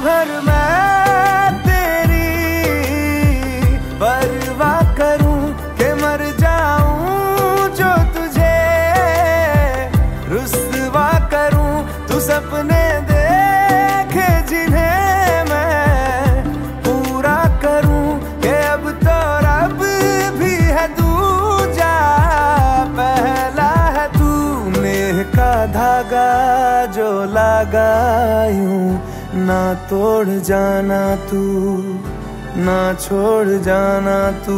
भर मैं तेरी परवाह करूं कि मर जाऊं जो तुझे रुसवा करूं। तू सपने देखे जिन्हें मैं पूरा करूं कि अब तो रब भी है दूजा पहला है तू। नेह का धागा जो लगा यूं ना तोड़ जाना तू, ना छोड़ जाना तू।